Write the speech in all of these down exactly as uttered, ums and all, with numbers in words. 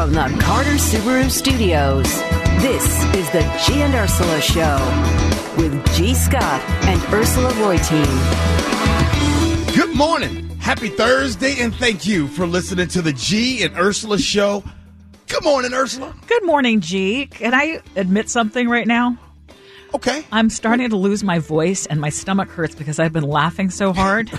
From the Carter Subaru Studios, this is the G and Ursula Show with G. Scott and Ursula Reutin. Good morning. Happy Thursday, and thank you for listening to the G and Ursula Show. Good morning, Ursula. Good morning, G. Can I admit something right now? Okay. I'm starting to lose my voice and my stomach hurts because I've been laughing so hard.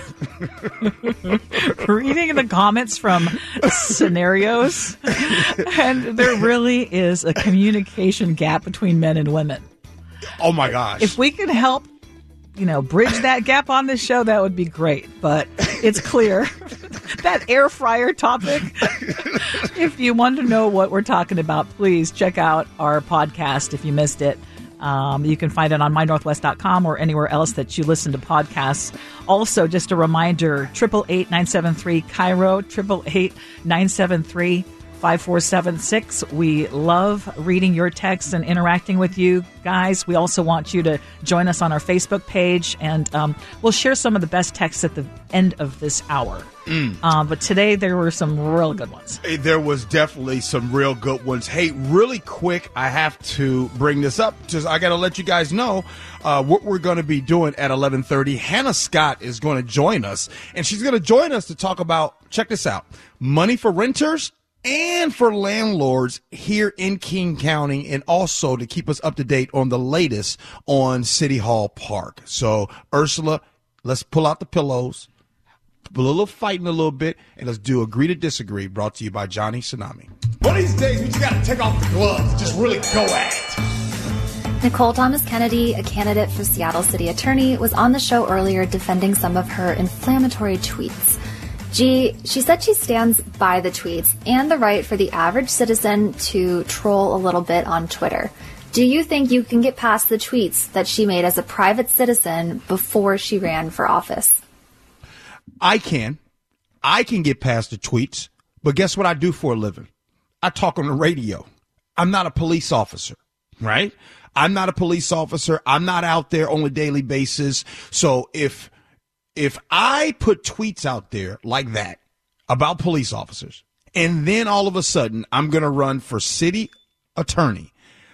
Reading the comments from scenarios, and there really is a communication gap between men and women. Oh, my gosh. If we can help, you know, bridge that gap on this show, that would be great. But it's clear that air fryer topic, if you want to know what we're talking about, please check out our podcast if you missed it. Um, you can find it on my northwest dot com or anywhere else that you listen to podcasts. Also, just a reminder, eight eight eight, nine seven three, Cairo, eight eight eight, nine seven three, five four seven six. We love reading your texts and interacting with you guys. We also want you to join us on our Facebook page, and um, we'll share some of the best texts at the end of this hour. Mm. Um, but today there were some real good ones. There was definitely some real good ones. Hey, really quick, I have to bring this up. Just I got to let you guys know uh, what we're going to be doing at eleven thirty. Hannah Scott is going to join us, and she's going to join us to talk about, check this out, money for renters and for landlords here in King County, and also to keep us up to date on the latest on City Hall Park. So, Ursula, let's pull out the pillows, a little fighting a little bit, and let's do Agree to Disagree, brought to you by Johnny Tsunami. One of these days, we just got to take off the gloves and just really go at it. Nicole Thomas Kennedy, a candidate for Seattle City Attorney, was on the show earlier defending some of her inflammatory tweets. G, she said she stands by the tweets and the right for the average citizen to troll a little bit on Twitter. Do you think you can get past the tweets that she made as a private citizen before she ran for office? I can. I can get past the tweets, but guess what I do for a living? I talk on the radio. I'm not a police officer, right? I'm not a police officer. I'm not out there on a daily basis. So if if I put tweets out there like that about police officers, and then all of a sudden I'm going to run for city attorney,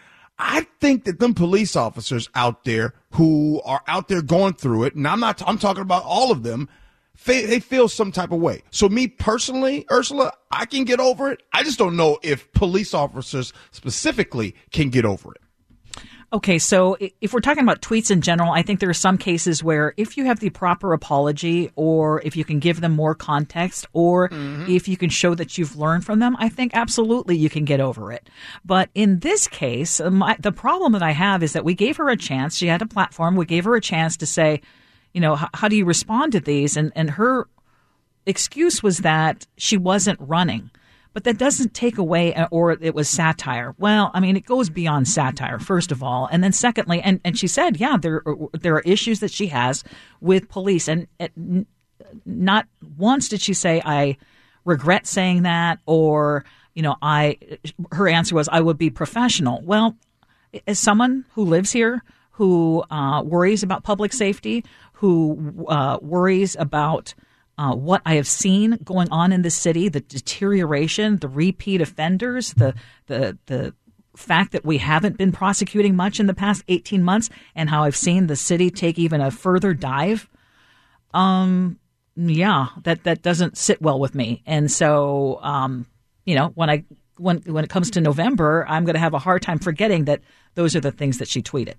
I think that them police officers out there who are out there going through it, and I'm not, I'm talking about all of them, they, they feel some type of way. So me personally, Ursula, I can get over it. I just don't know if police officers specifically can get over it. Okay, so if we're talking about tweets in general, I think there are some cases where if you have the proper apology, or if you can give them more context, or mm-hmm. if you can show that you've learned from them, I think absolutely you can get over it. But in this case, my, the problem that I have is that we gave her a chance. She had a platform. We gave her a chance to say, you know, how, how do you respond to these? And, and her excuse was that she wasn't running. But that doesn't take away, or it was satire. Well, I mean, it goes beyond satire, first of all. And then secondly, and, and she said, yeah, there, there are issues that she has with police. And it, not once did she say, I regret saying that, or, you know, I, her answer was, I would be professional. Well, as someone who lives here, who uh, worries about public safety, who uh, worries about Uh, what I have seen going on in the city, the deterioration, the repeat offenders, the the the fact that we haven't been prosecuting much in the past eighteen months, and how I've seen the city take even a further dive. Um, yeah, that that doesn't sit well with me. And so, um, you know, when I when when it comes to November, I'm going to have a hard time forgetting that those are the things that she tweeted.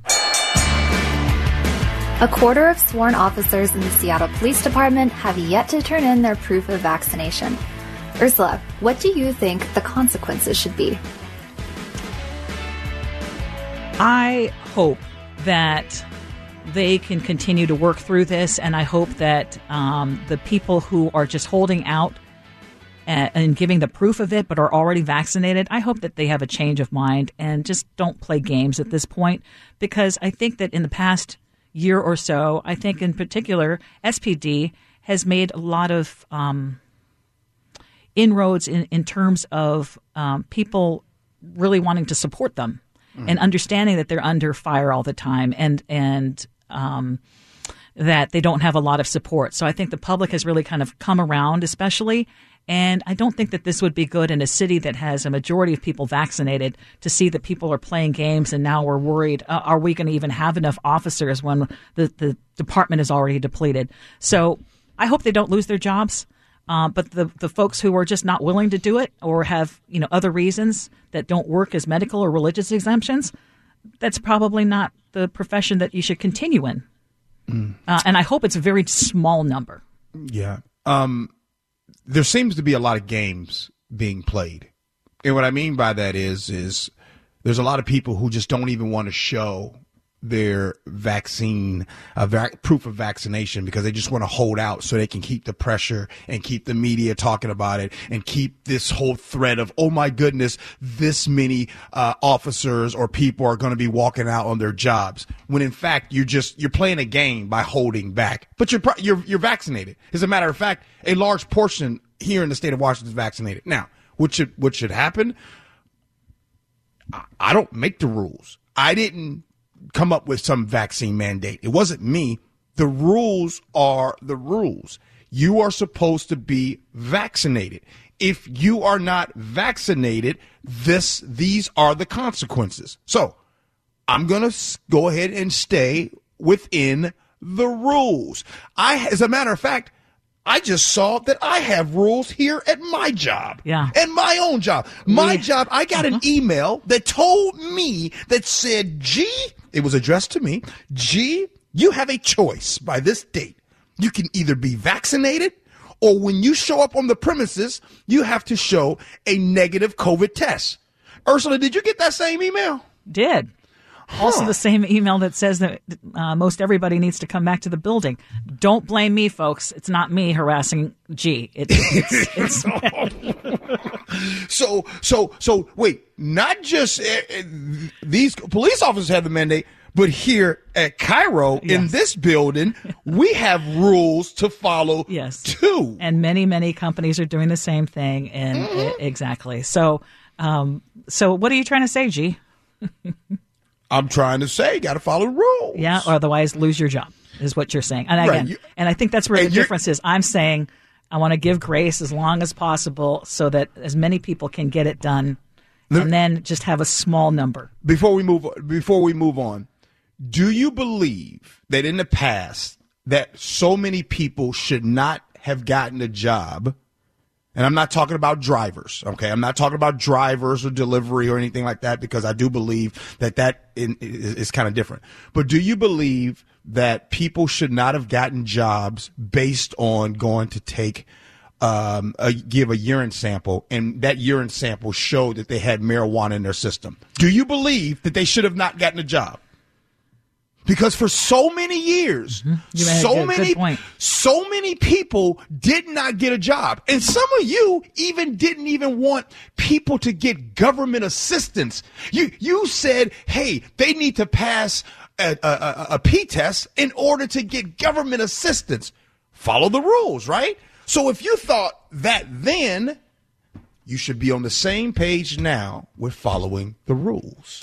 A quarter of sworn officers in the Seattle Police Department have yet to turn in their proof of vaccination. Ursula, what do you think the consequences should be? I hope that they can continue to work through this, and I hope that um, the people who are just holding out and, and giving the proof of it but are already vaccinated, I hope that they have a change of mind and just don't play games at this point, because I think that in the past year or so, I think in particular, S P D has made a lot of um, inroads in, in terms of um, people really wanting to support them mm-hmm. and understanding that they're under fire all the time, and and um, that they don't have a lot of support. So I think the public has really kind of come around, especially, And I don't think that this would be good in a city that has a majority of people vaccinated to see that people are playing games and now we're worried, uh, are we going to even have enough officers when the, the department is already depleted? So I hope they don't lose their jobs. Uh, but the, the folks who are just not willing to do it or have, you know, other reasons that don't work as medical or religious exemptions, that's probably not the profession that you should continue in. Mm. Uh, and I hope it's a very small number. Yeah. Um, there seems to be a lot of games being played. And what I mean by that is, is there's a lot of people who just don't even want to show their vaccine, uh, vac- proof of vaccination, because they just want to hold out so they can keep the pressure and keep the media talking about it and keep this whole thread of, oh my goodness, this many uh, officers or people are going to be walking out on their jobs. When in fact, you're just, you're playing a game by holding back, but you're, you're, you're vaccinated. As a matter of fact, a large portion here in the state of Washington is vaccinated. Now, what should, what should happen? I, I don't make the rules. I didn't come up with some vaccine mandate. It wasn't me. The rules are the rules. You are supposed to be vaccinated. If you are not vaccinated, this these are the consequences. So I'm going to go ahead and stay within the rules. I, as a matter of fact, I just saw that I have rules here at my job. Yeah. And my own job. My yeah. job, I got uh-huh. an email that told me, that said, G, it was addressed to me, G, you have a choice by this date. You can either be vaccinated, or when you show up on the premises, you have to show a negative COVID test. Ursula, did you get that same email? Did. Huh. Also the same email that says that uh, most everybody needs to come back to the building. Don't blame me, folks. It's not me harassing G. It, it's, it's so, so, so, wait, not just uh, these police officers have the mandate, but here at Cairo, yes. in this building, we have rules to follow, yes. too. And many, many companies are doing the same thing. And mm-hmm. uh, exactly. So, um, so what are you trying to say, G? I'm trying to say, you got to follow the rules. Yeah, or otherwise lose your job, is what you're saying. And again, right. you, and I think that's where the difference is. I'm saying I want to give grace as long as possible so that as many people can get it done, and then just have a small number. Before we move, before we move on, do you believe that in the past that so many people should not have gotten a job? And I'm not talking about drivers, okay? I'm not talking about drivers or delivery or anything like that, because I do believe that that in, is, is kind of different. But do you believe that people should not have gotten jobs based on going to take, um, a, give a urine sample, and that urine sample showed that they had marijuana in their system? Do you believe that they should have not gotten a job? Because for so many years, mm-hmm. you made so a good, many, good point. so many people did not get a job. And some of you even didn't even want people to get government assistance. You, you said, hey, they need to pass a, a, a, a P test in order to get government assistance. Follow the rules, right? So if you thought that then, you should be on the same page now with following the rules.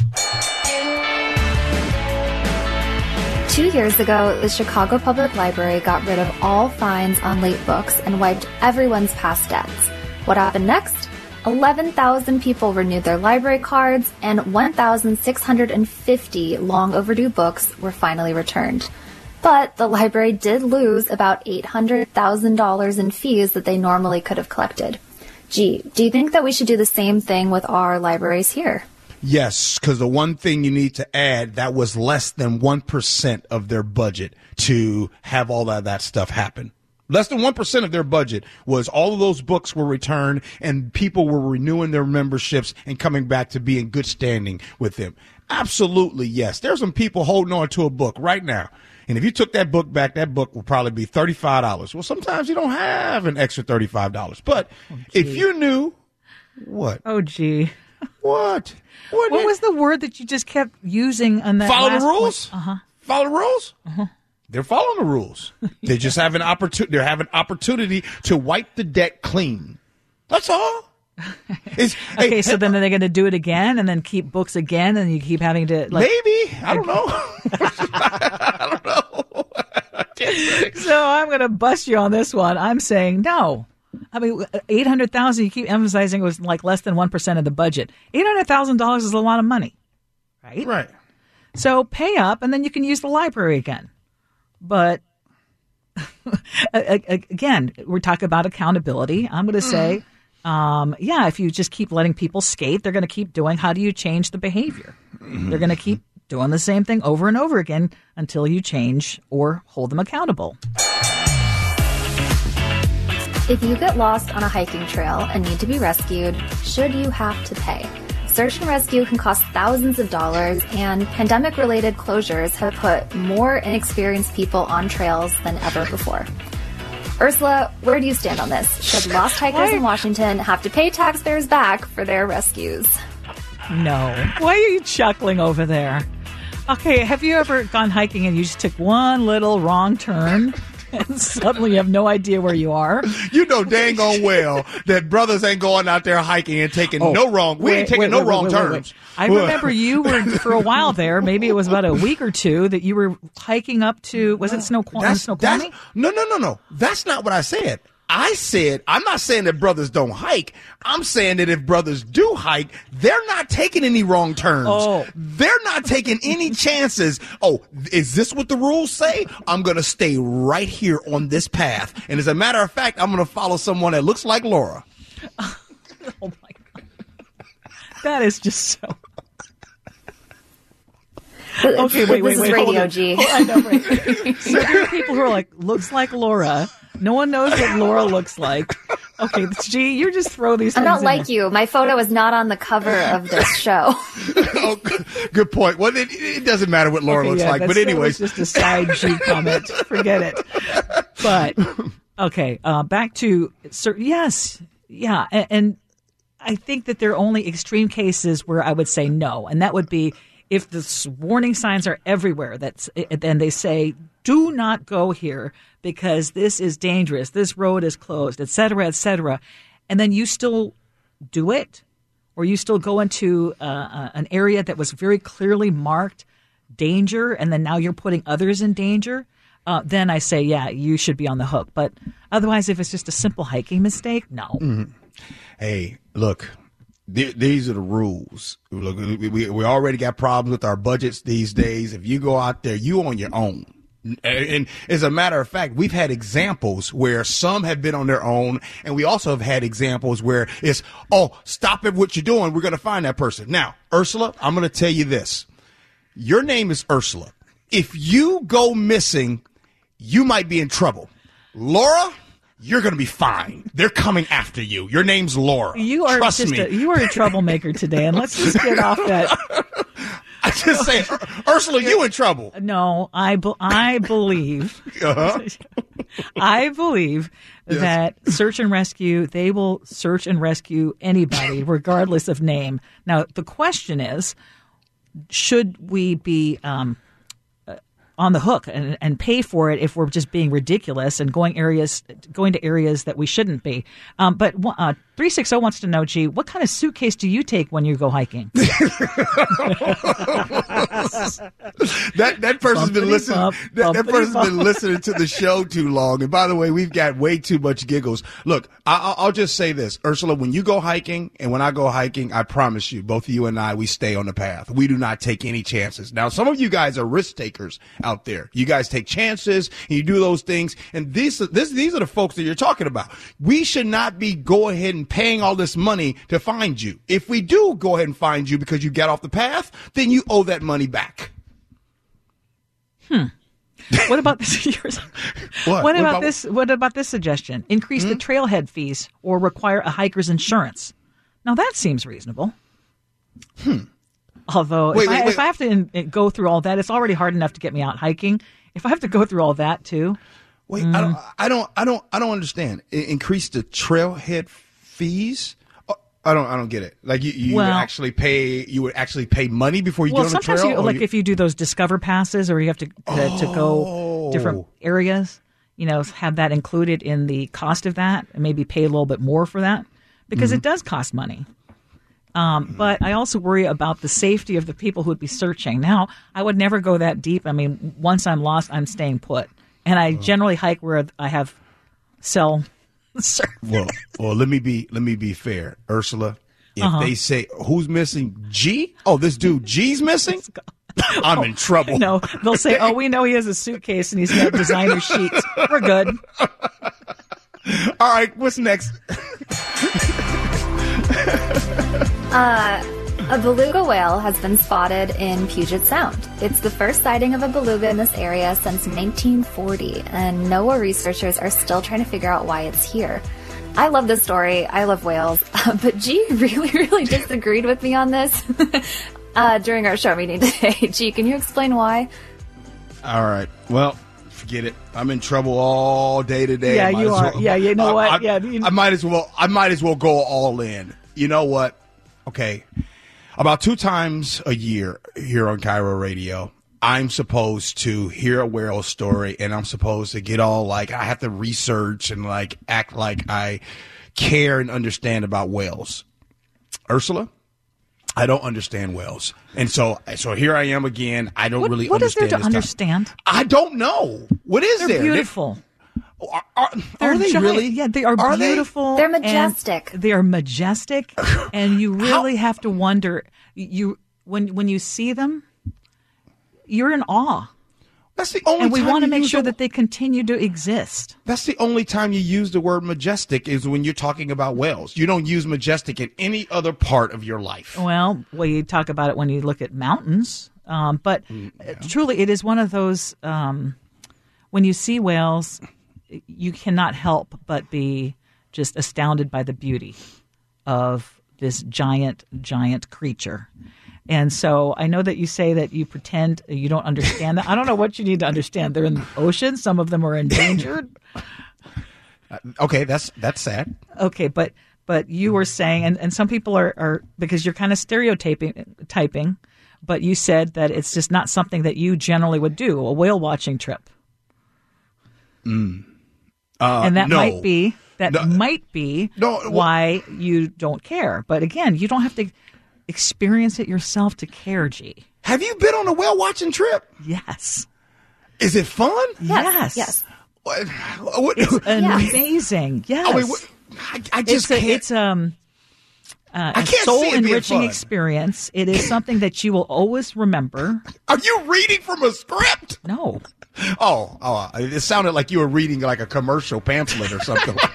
Two years ago, the Chicago Public Library got rid of all fines on late books and wiped everyone's past debts. What happened next? eleven thousand people renewed their library cards, and one thousand six hundred fifty long overdue books were finally returned. But the library did lose about eight hundred thousand dollars in fees that they normally could have collected. Gee, do you think that we should do the same thing with our libraries here? Yes, because the one thing you need to add, that was less than one percent of their budget to have all of that stuff happen. Less than one percent of their budget was all of those books were returned and people were renewing their memberships and coming back to be in good standing with them. Absolutely, yes. There's some people holding on to a book right now. And if you took that book back, that book will probably be thirty-five dollars. Well, sometimes you don't have an extra thirty-five dollars. But oh, if you knew what? Oh, gee. What? What, what was the word that you just kept using on that? Follow last the rules. Uh huh. Follow the rules. Uh-huh. They're following the rules. They just have an opportunity. They have an opportunity to wipe the debt clean. That's all. It's, okay, hey, so then they're going to do it again, and then keep books again, and you keep having to like. Maybe I don't know. I don't know. So I'm going to bust you on this one. I'm saying no. I mean, eight hundred thousand. You keep emphasizing it was like less than one percent of the budget. Eight hundred thousand dollars is a lot of money, right? Right. So pay up, and then you can use the library again. But again, we're talking about accountability. I'm going to say, um, yeah, if you just keep letting people skate, they're going to keep doing. How do you change the behavior? They're going to keep doing the same thing over and over again until you change or hold them accountable. If you get lost on a hiking trail and need to be rescued, should you have to pay? Search and rescue can cost thousands of dollars, and pandemic-related closures have put more inexperienced people on trails than ever before. Ursula, where do you stand on this? Should lost hikers in Washington have to pay taxpayers back for their rescues? No. Why are you chuckling over there? Okay, have you ever gone hiking and you just took one little wrong turn and suddenly you have no idea where you are? You know dang on well that brothers ain't going out there hiking and taking Oh, no wrong. We wait, ain't taking wait, no wait, wrong wait, wait, turns. wait. I remember you were for a while there. Maybe it was about a week or two that you were hiking up to. Was it Snoqualmie? That's, Snoqualmie? that's, no, no, no, no. That's not what I said. I said, I'm not saying that brothers don't hike. I'm saying that if brothers do hike, they're not taking any wrong turns. Oh. They're not taking any chances. Oh, is this what the rules say? I'm going to stay right here on this path. And as a matter of fact, I'm going to follow someone that looks like Laura. Oh, my God. That is just so... Okay, wait, wait, this wait. is radio, hold G. on. I know, right? So there are people who are like, looks like Laura. No one knows what Laura looks like. Okay, G, you just throw these I'm things not in like there. you. My photo is not on the cover of this show. Oh, good, good point. Well, it, it doesn't matter what Laura Okay, looks yeah, like. But that's- that anyways, was just a side G comment. Forget it. But, okay, uh, back to, sir, yes, yeah, and, and I think that there are only extreme cases where I would say no, and that would be if the warning signs are everywhere, that's then they say, do not go here because this is dangerous, this road is closed, et cetera, et cetera, and then you still do it, or you still go into uh, uh, an area that was very clearly marked danger, and then now you're putting others in danger, uh, then I say, yeah, you should be on the hook. But otherwise, if it's just a simple hiking mistake, no. Mm-hmm. Hey, look. These are the rules. Look, we we already got problems with our budgets these days. If you go out there, you on your own. And as a matter of fact, we've had examples where some have been on their own, and we also have had examples where it's, oh, stop it, what you're doing. We're going to find that person. Now, Ursula, I'm going to tell you this. Your name is Ursula. If you go missing, you might be in trouble. Laura, you're going to be fine. They're coming after you. Your name's Laura. You are Trust just me. A, you are a troublemaker today, and let's just get off that. I just say, Ursula, you in trouble. No, I be, I believe. Uh-huh. I believe Yes. that search and rescue, they will search and rescue anybody, regardless of name. Now, the question is, should we be um, on the hook and, and pay for it if we're just being ridiculous and going areas, going to areas that we shouldn't be? Um, but uh, three six zero wants to know, G, what kind of suitcase do you take when you go hiking? that that person's been Bumpity listening. bump, that, that bumpity person's bump. been listening to the show too long. And by the way, we've got way too much giggles. Look, I, I'll- I'll just say this, Ursula. When you go hiking, and when I go hiking, I promise you, both of you and I, we stay on the path. We do not take any chances. Now, some of you guys are risk takers out there. You guys take chances, and you do those things. And these, this, these are the folks that you're talking about. We should not be go ahead and paying all this money to find you. If we do go ahead and find you because you got off the path, then you owe that money back. What about this? What? What, What about, about- this? What about this suggestion? Increase the trailhead fees or require a hiker's insurance. Now that seems reasonable. Hmm. Although Wait, if, wait, I, wait. if I have to in, go through all that, it's already hard enough to get me out hiking. If I have to go through all that too, Wait, I don't, I don't, I don't, I don't understand. I- increase the trailhead fees? Oh, I don't, I don't get it. Like you, you Well- would actually pay, you would actually pay money before you well, get on the sometimes trail. you, or like if you do those Discover passes, or you have to to, to go different Oh. areas, you know, have that included in the cost of that, and maybe pay a little bit more for that because Mm-hmm. it does cost money. Um, but I also worry about the safety of the people who would be searching. Now, I would never go that deep. I mean, once I'm lost, I'm staying put. And I generally hike where I have cell Sir. Well, well, let me be let me be fair, Ursula. If Uh-huh. they say who's missing, G? Oh, this dude G's missing. I'm in trouble. No, they'll say, "Oh, we know he has a suitcase and he's got designer sheets. We're good." All right, what's next? Uh, a beluga whale has been spotted in Puget Sound. It's the first sighting of a beluga in this area since nineteen forty, and NOAA researchers are still trying to figure out why it's here. I love this story. I love whales, uh, but G really, really disagreed with me on this uh, during our show meeting today. G, can you explain why? All right. Well, forget it. I'm in trouble all day today. Yeah, I might you as are. well- Yeah, you know I, what? I, Yeah, you- I might as well. I might as well go all in. You know what? Okay, about two times a year here on Cairo Radio, I'm supposed to hear a whale story, and I'm supposed to get all like I have to research and like act like I care and understand about whales. Ursula, I don't understand whales, and so so here I am again. I don't What, really what is there understand. to this stuff. understand? I don't know. What is They're there? beautiful. Are, are, They're are they giant. really? Yeah, they are, Are they? beautiful. They're and majestic. They are majestic, and you really have to wonder. You when when you see them, you're in awe, That's the only. and we time want to you make use sure the- that they continue to exist. That's the only time you use the word majestic is when you're talking about whales. You don't use majestic in any other part of your life. Well, well, you talk about it when you look at mountains, um, but uh truly, it is one of those. Um, when you see whales, you cannot help but be just astounded by the beauty of this giant, giant creature. And so I know that you say that you pretend you don't understand that. I don't know what you need to understand. They're in the ocean. Some of them are endangered. Okay, that's that's sad. Okay, but but you were saying, and, and some people are, are because you're kind of stereotyping, typing, but you said that it's just not something that you generally would do, a whale watching trip. Mm. Uh, and that no. might be that No. might be No, wh- why you don't care. But again, you don't have to experience it yourself to care, G. Have you been on a whale watching trip? Yes. Is it fun? Yes. Yes. What, what, Amazing. Yes. I, mean, what, I, I just it's a, can't. it's um uh, I a can't see soul it being enriching fun. experience. It is something that you will always remember. Are you reading from a script? No. Oh, oh, it sounded like you were reading like a commercial pamphlet or something like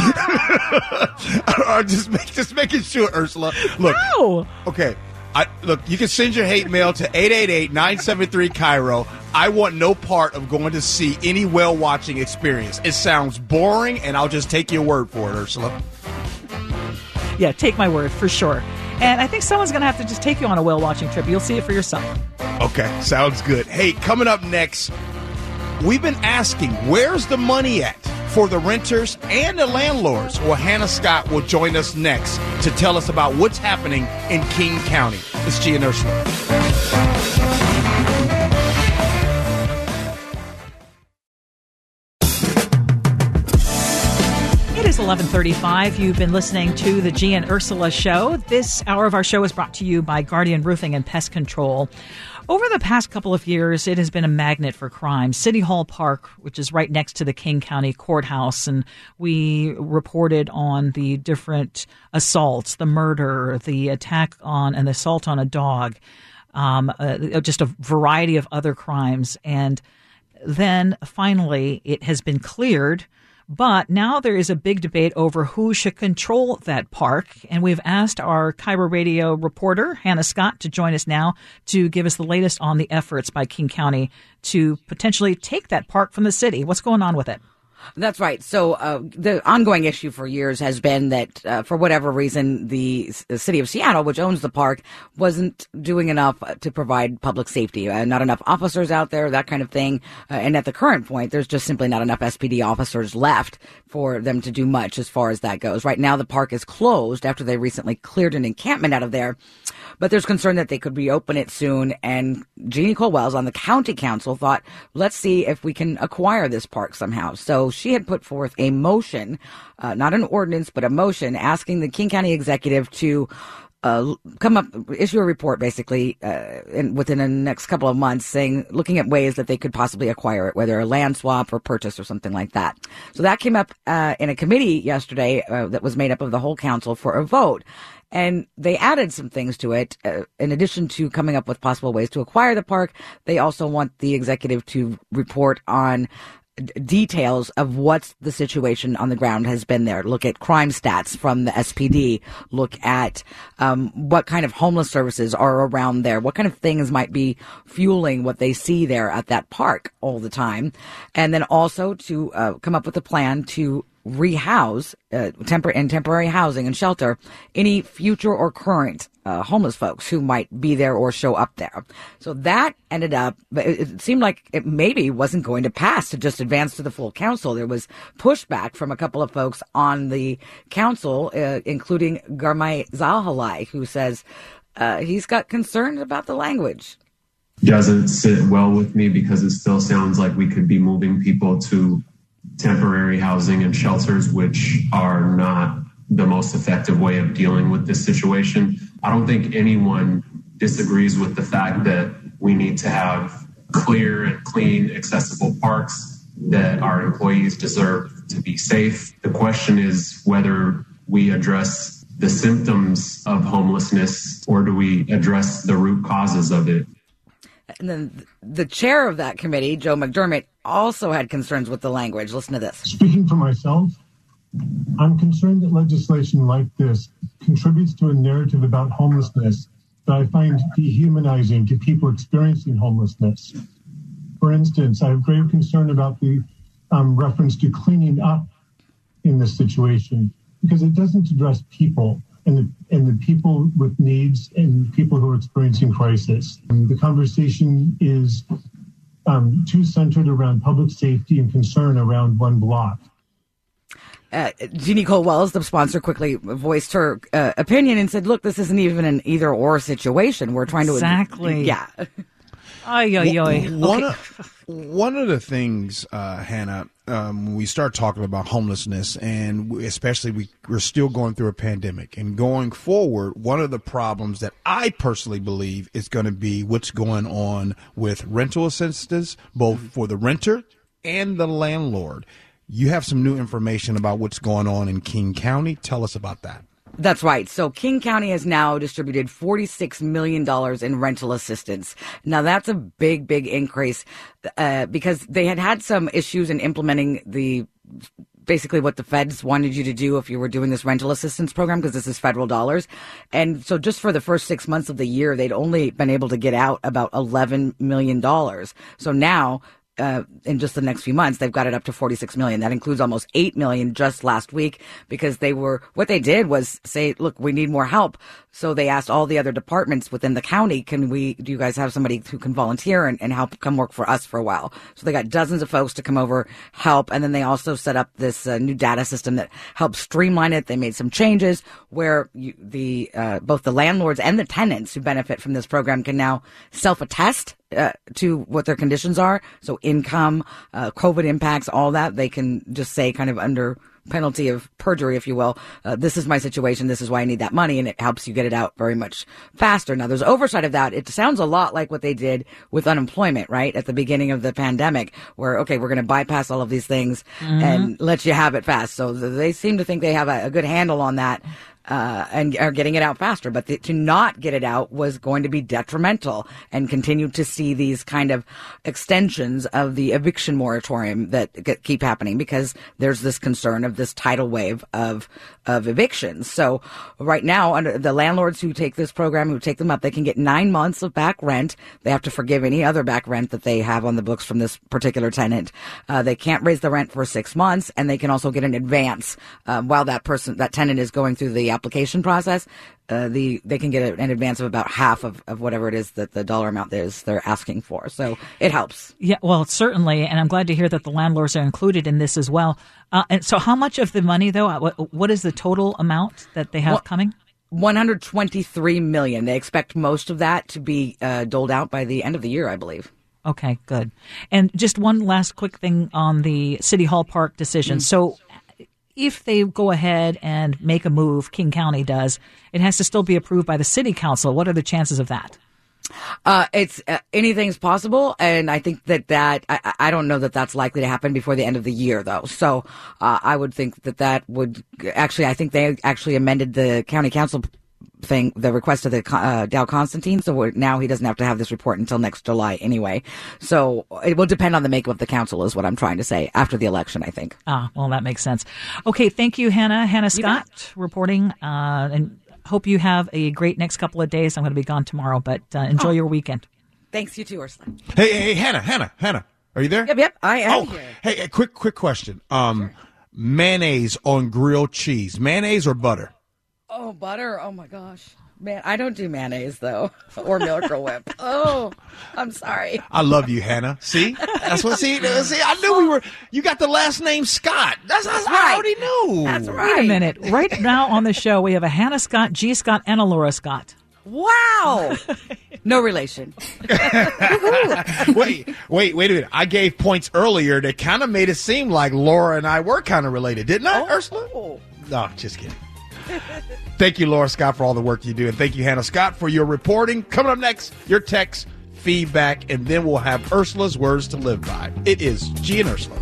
that. I'm just, make, just making sure, Ursula. Look, No. okay. I, look, you can send your hate mail to eight eight eight, nine seven three, Cairo. I want no part of going to see any whale watching experience. It sounds boring, and I'll just take your word for it, Ursula. Yeah, take my word for sure. And I think someone's going to have to just take you on a whale watching trip. You'll see it for yourself. Okay, sounds good. Hey, coming up next, we've been asking, where's the money at for the renters and the landlords? Well, Hannah Scott will join us next to tell us about what's happening in King County. It's G and Ursula. It is eleven thirty-five. You've been listening to the G and Ursula Show. This hour of our show is brought to you by Guardian Roofing and Pest Control. Over the past couple of years, it has been a magnet for crime. City Hall Park, which is right next to the King County Courthouse, and we reported on the different assaults, the murder, the attack on, and the assault on a dog, um, uh, just a variety of other crimes. And then finally, it has been cleared. But now there is a big debate over who should control that park. And we've asked our Cairo Radio reporter, Hannah Scott, to join us now to give us the latest on the efforts by King County to potentially take that park from the city. What's going on with it? That's right. So uh, the ongoing issue for years has been that uh, for whatever reason, the, the city of Seattle, which owns the park, wasn't doing enough to provide public safety. Uh, not enough officers out there, that kind of thing. Uh, and at the current point, there's just simply not enough S P D officers left for them to do much as far as that goes. Right now, the park is closed after they recently cleared an encampment out of there. But there's concern that they could reopen it soon. And Jeannie Cole-Wells on the county council thought, let's see if we can acquire this park somehow. So she had put forth a motion, uh, not an ordinance, but a motion asking the King County executive to uh, come up, issue a report basically uh, in, within the next couple of months saying, looking at ways that they could possibly acquire it, whether a land swap or purchase or something like that. So that came up uh, in a committee yesterday uh, that was made up of the whole council for a vote. And they added some things to it. Uh, in addition to coming up with possible ways to acquire the park, they also want the executive to report on details of what the situation on the ground has been there. Look at crime stats from the S P D. Look at um, what kind of homeless services are around there. What kind of things might be fueling what they see there at that park all the time. And then also to uh, come up with a plan to rehouse uh, tempor- in temporary housing and shelter any future or current uh, homeless folks who might be there or show up there. So that ended up, it, it seemed like it maybe wasn't going to pass to just advance to the full council. There was pushback from a couple of folks on the council, uh, including Garmai Zalhalai, who says uh, he's got concerns about the language. Doesn't sit well with me because it still sounds like we could be moving people to temporary housing and shelters, which are not the most effective way of dealing with this situation. I don't think anyone disagrees with the fact that we need to have clear and clean, accessible parks, that our employees deserve to be safe. The question is whether we address the symptoms of homelessness or do we address the root causes of it. And then the chair of that committee, Joe McDermott, also had concerns with the language. Listen to this. Speaking for myself, I'm concerned that legislation like this contributes to a narrative about homelessness that I find dehumanizing to people experiencing homelessness. For instance, I have grave concern about the um, reference to cleaning up in this situation because it doesn't address people and the, and the people with needs and people who are experiencing crisis. And the conversation is um, too centered around public safety and concern around one block. Uh, Jeannie Cole Wells, the sponsor, quickly voiced her uh, opinion and said, look, this isn't even an either or situation. We're trying to... Exactly. Yeah. Ay, ay, ay. One, Okay. of, one of the things, uh, Hannah, um, when we start talking about homelessness, and we, especially we, we're still going through a pandemic, and going forward, one of the problems that I personally believe is going to be what's going on with rental assistance, both for the renter and the landlord. You have some new information about what's going on in King County. Tell us about that. That's right. So King County has now distributed forty-six million dollars in rental assistance. Now that's a big, big increase uh, because they had had some issues in implementing the basically what the feds wanted you to do if you were doing this rental assistance program, because this is federal dollars. And so just for the first six months of the year, they'd only been able to get out about eleven million dollars. So now Uh, in just the next few months, they've got it up to forty-six million. That includes almost eight million just last week because they were, what they did was say, look, we need more help. So they asked all the other departments within the county, can we, do you guys have somebody who can volunteer and, and help come work for us for a while? So they got dozens of folks to come over, help. And then they also set up this uh, new data system that helps streamline it. They made some changes where you, the, uh, both the landlords and the tenants who benefit from this program can now self-attest Uh, to what their conditions are. So income, uh, COVID impacts, all that. They can just say kind of under penalty of perjury, if you will, uh, this is my situation, this is why I need that money, and it helps you get it out very much faster. Now, there's oversight of that. It sounds a lot like what they did with unemployment, right, at the beginning of the pandemic, where, okay, we're going to bypass all of these things mm-hmm. and let you have it fast. So they seem to think they have a, a good handle on that. Uh, and are getting it out faster, but the, to not get it out was going to be detrimental and continue to see these kind of extensions of the eviction moratorium that get, keep happening because there's this concern of this tidal wave of of evictions. So right now, under the landlords who take this program, who take them up, they can get nine months of back rent. They have to forgive any other back rent that they have on the books from this particular tenant. Uh, they can't raise the rent for six months, and they can also get an advance uh, while that person, that tenant is going through the application process. Uh, the they can get an advance of about half of, of whatever it is that the dollar amount is they're asking for. So it helps. Yeah, well, certainly, and I'm glad to hear that the landlords are included in this as well. Uh, and so, how much of the money, though? What, what is the total amount that they have well, coming? one hundred twenty-three million. They expect most of that to be uh, doled out by the end of the year, I believe. Okay, good. And just one last quick thing on the City Hall Park decision. Mm-hmm. So, if they go ahead and make a move, King County does, it has to still be approved by the city council. What are the chances of that? Uh, it's uh, anything's possible, and I think that that I, I don't know that that's likely to happen before the end of the year, though. So uh, I would think that that would actually. I think they actually amended the county council thing, the request of the uh, Dow Constantine. So we're, now he doesn't have to have this report until next July anyway. So it will depend on the makeup of the council, is what I'm trying to say, after the election, I think. Ah, well, that makes sense. Okay, thank you, Hannah. Hannah Scott reporting, uh, and. Hope you have a great next couple of days. I'm going to be gone tomorrow, but uh, enjoy oh. your weekend. Thanks, you too, Ursula. Hey, hey, hey, Hannah, Hannah, Hannah, are you there? Yep, yep, I am oh, here. Hey, a quick, quick question. Um, sure. Mayonnaise on grilled cheese, mayonnaise or butter? Oh, butter. Oh my gosh, man, I don't do mayonnaise though, or Miracle Whip. Oh, I'm sorry. I love you, Hannah. See, that's what. See, see, I knew we were. You got the last name Scott. That's, that's right. I already knew. That's right. Wait a minute. Right now on the show, we have a Hannah Scott, G. Scott, and a Laura Scott. Wow. No relation. wait, wait, wait a minute. I gave points earlier that kind of made it seem like Laura and I were kind of related, didn't I, oh. Ursula? No, just kidding. Thank you, Laura Scott, for all the work you do. And thank you, Hannah Scott, for your reporting. Coming up next, your text, feedback, and then we'll have Ursula's words to live by. It is G and Ursula.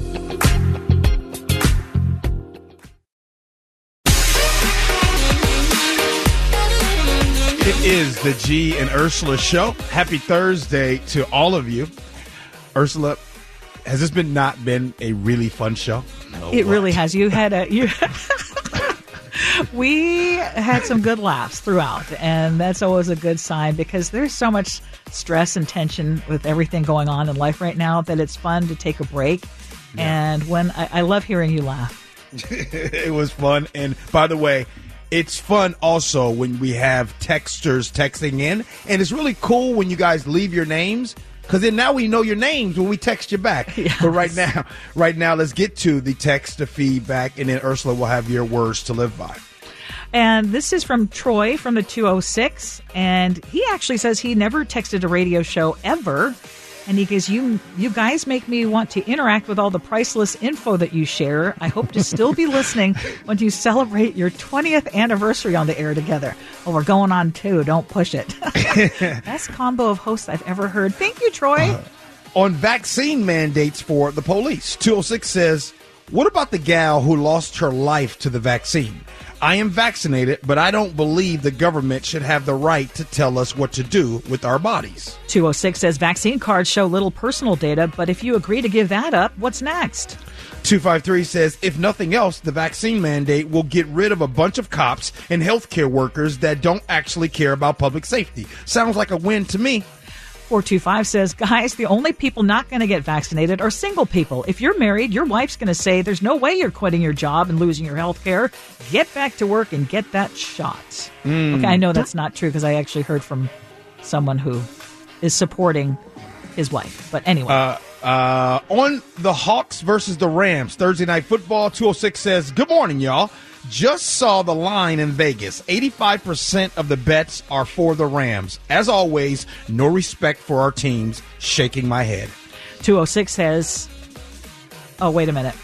It is the G and Ursula show. Happy Thursday to all of you. Ursula, has this been not been a really fun show? No, it what? really has. You had a... You We had some good laughs throughout, and that's always a good sign because there's so much stress and tension with everything going on in life right now that it's fun to take a break. Yeah. And when I, I love hearing you laugh. It was fun. And by the way, it's fun also when we have texters texting in, and it's really cool when you guys leave your names. Because then now we know your names when we text you back. Yes. But right now, right now, let's get to the text to feedback, and then Ursula will have your words to live by. And this is from Troy from the two oh six, and he actually says he never texted a radio show ever. And he goes, you you guys make me want to interact with all the priceless info that you share. I hope to still be listening when you celebrate your twentieth anniversary on the air together. Well, we're going on two. Don't push it. Best combo of hosts I've ever heard. Thank you, Troy. Uh, on vaccine mandates for the police, two oh six says, what about the gal who lost her life to the vaccine? I am vaccinated, but I don't believe the government should have the right to tell us what to do with our bodies. two oh six says vaccine cards show little personal data, but if you agree to give that up, what's next? two five three says, if nothing else, the vaccine mandate will get rid of a bunch of cops and healthcare workers that don't actually care about public safety. Sounds like a win to me. four two five says, guys, the only people not going to get vaccinated are single people. If you're married, your wife's going to say there's no way you're quitting your job and losing your health care. Get back to work and get that shot. Mm. Okay, I know that's not true because I actually heard from someone who is supporting his wife. But anyway. Uh, uh, on the Hawks versus the Rams, Thursday Night Football, two oh six says, good morning, y'all. Just saw the line in Vegas. eighty-five percent of the bets are for the Rams. As always, no respect for our teams. Shaking my head. two oh six says, oh, wait a minute.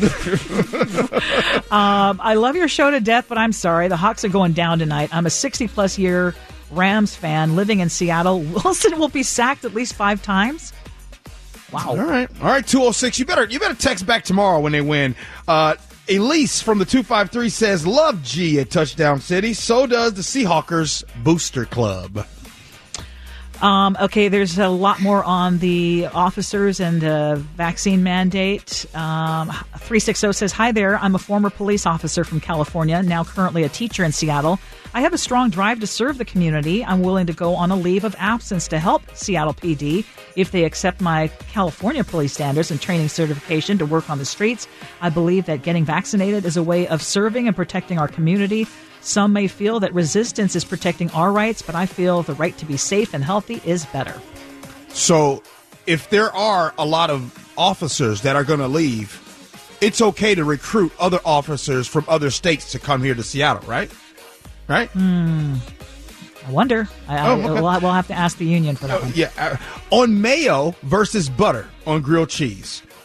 um, I love your show to death, but I'm sorry. The Hawks are going down tonight. I'm a sixty-plus year Rams fan living in Seattle. Wilson will be sacked at least five times. Wow. All right. All right, two oh six. You better, you better text back tomorrow when they win. Uh, Elise from the two five three says, love G at Touchdown City. So does the Seahawkers Booster Club. Um, okay, there's a lot more on the officers and the vaccine mandate. Um, three sixty says, hi there. I'm a former police officer from California, now currently a teacher in Seattle. I have a strong drive to serve the community. I'm willing to go on a leave of absence to help Seattle P D if they accept my California police standards and training certification to work on the streets. I believe that getting vaccinated is a way of serving and protecting our community. Some may feel that resistance is protecting our rights, but I feel the right to be safe and healthy is better. So if there are a lot of officers that are going to leave, it's okay to recruit other officers from other states to come here to Seattle, right? Right? Hmm. I wonder. I, oh, okay. I, we'll, we'll have to ask the union for that uh, one. Yeah. Uh, on mayo versus butter on grilled cheese.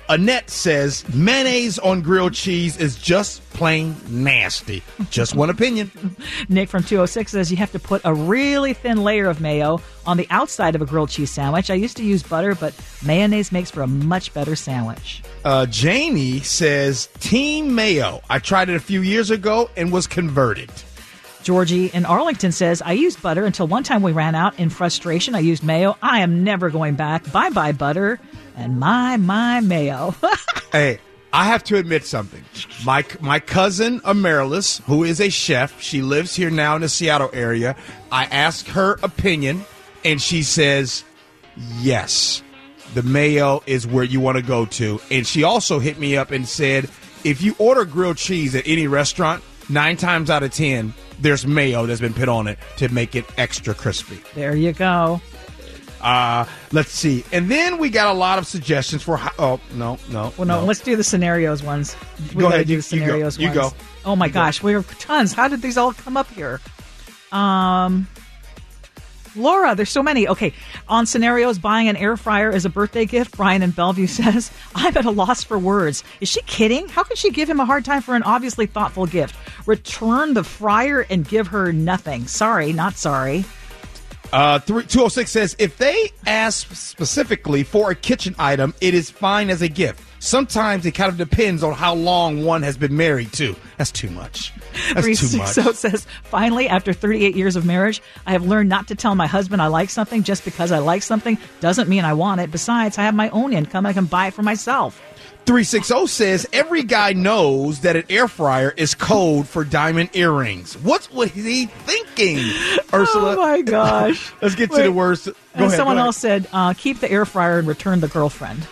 Annette says mayonnaise on grilled cheese is just plain nasty. Just one opinion. Nick from two oh six says you have to put a really thin layer of mayo on the outside of a grilled cheese sandwich. I used to use butter, but mayonnaise makes for a much better sandwich. Uh, Jamie says team mayo. I tried it a few years ago and was converted. Georgie in Arlington says, I used butter until one time we ran out. In frustration, I used mayo. I am never going back. Bye-bye, butter. And my, my mayo. Hey, I have to admit something. My my cousin, Amaryllis, who is a chef, she lives here now in the Seattle area. I asked her opinion, and she says, yes, the mayo is where you want to go to. And she also hit me up and said, if you order grilled cheese at any restaurant, nine times out of ten, there's mayo that's been put on it to make it extra crispy. There you go. Uh, let's see. And then we got a lot of suggestions for how, oh, no, no. Well, no, no. let's do the scenarios ones. We go gotta ahead. do You, the scenarios you go. ones. You go. Oh, my you gosh. go. We have tons. How did these all come up here? Um, Laura, there's so many. Okay. On scenarios, buying an air fryer as a birthday gift, Brian in Bellevue says, I'm at a loss for words. Is she kidding? How could she give him a hard time for an obviously thoughtful gift? Return the fryer and give her nothing. Sorry, not sorry. Uh, two oh six says, if they ask specifically for a kitchen item, it is fine as a gift. Sometimes it kind of depends on how long one has been married to. That's too much. That's too much. So it says, finally, after thirty-eight years of marriage, I have learned not to tell my husband I like something just because I like something doesn't mean I want it. Besides, I have my own income. I can buy it for myself. three sixty says, every guy knows that an air fryer is code for diamond earrings. What was he thinking, Ursula? Oh, my gosh. Let's get Wait. to the worst. Go and ahead, someone go ahead. else said, uh, keep the air fryer and return the girlfriend.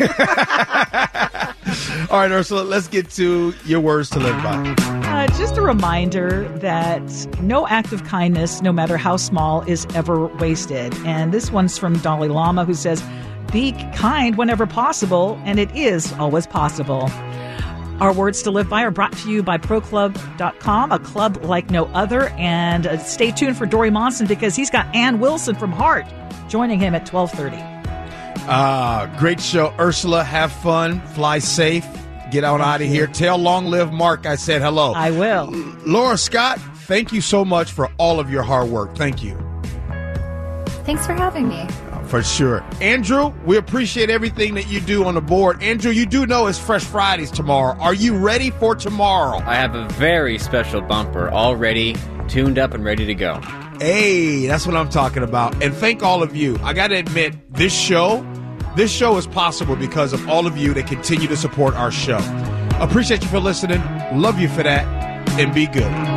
All right, Ursula, let's get to your words to live by. Uh, just a reminder that no act of kindness, no matter how small, is ever wasted. And this one's from Dalai Lama, who says, be kind whenever possible, and it is always possible. Our words to live by are brought to you by pro club dot com, a club like no other. And uh, stay tuned for Dory Monson because he's got Ann Wilson from Heart joining him at twelve thirty. Uh, great show. Ursula, have fun. Fly safe. Get on out of here. Tell Long Live Mark I said hello. I will. Laura Scott, thank you so much for all of your hard work. Thank you. Thanks for having me. For sure. Andrew, we appreciate everything that you do on the board. Andrew, you do know it's Fresh Fridays tomorrow. Are you ready for tomorrow? I have a very special bumper already tuned up and ready to go. Hey, that's what I'm talking about. And thank all of you. I got to admit, this show, this show is possible because of all of you that continue to support our show. Appreciate you for listening. Love you for that. And be good.